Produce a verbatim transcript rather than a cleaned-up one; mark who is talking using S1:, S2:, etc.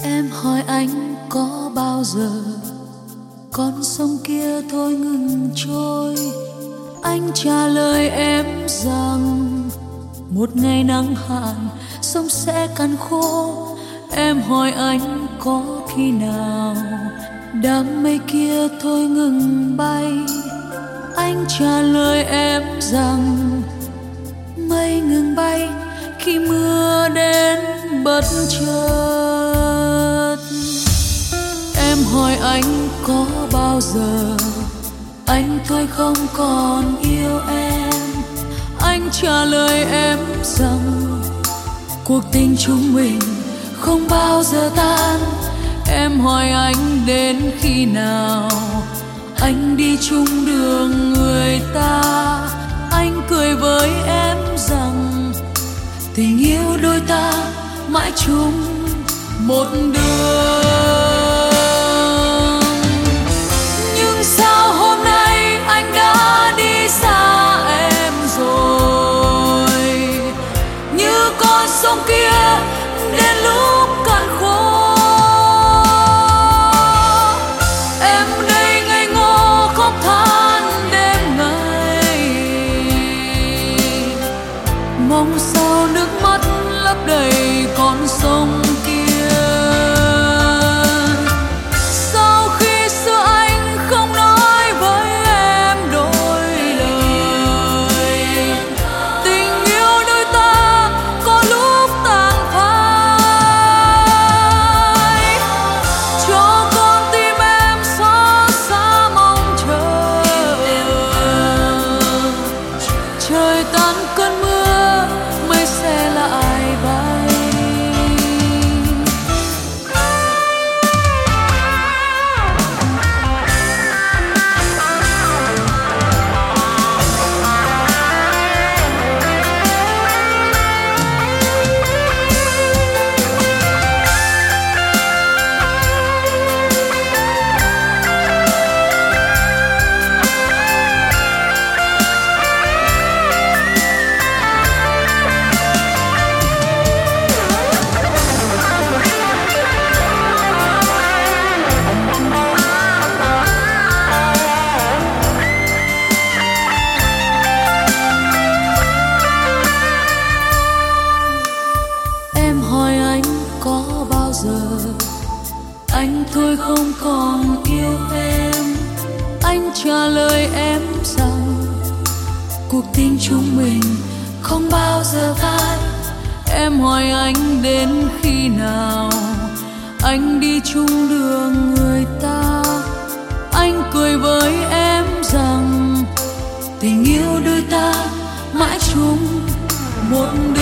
S1: Em hỏi anh có bao giờ con sông kia thôi ngừng trôi. Anh trả lời em rằng một ngày nắng hạn sông sẽ cạn khô. Em hỏi anh có khi nào đám mây kia thôi ngừng bay. Anh trả lời em rằng mây ngừng bay khi mưa đến bất chợt. Em hỏi anh có bao giờ anh thôi không còn yêu em. Anh trả lời em rằng cuộc tình chúng mình không bao giờ tan. Em hỏi anh đến khi nào anh đi chung đường người ta. Anh cười với em rằng tình yêu đôi ta mãi chung một đường. Nhưng sao hôm nay anh đã đi xa em rồi, như con sông kia đến lúc cạn khô. Em đây ngây ngô khóc than đêm ngày, mong sao nước mắt lấp đầy con sông kia. Sau khi xưa anh không nói với em đôi lời, tình yêu đôi ta có lúc tàn phai. Cho con tim em xót xa mong chờ, trời tan cơn mưa mây sẽ lại bay. Em hỏi anh có bao giờ anh thôi không còn yêu em. Anh trả lời em rằng cuộc tình chúng mình không bao giờ phai. Em hỏi anh đến khi nào anh đi chung đường người ta. Anh cười với em rằng tình yêu đôi ta mãi chung một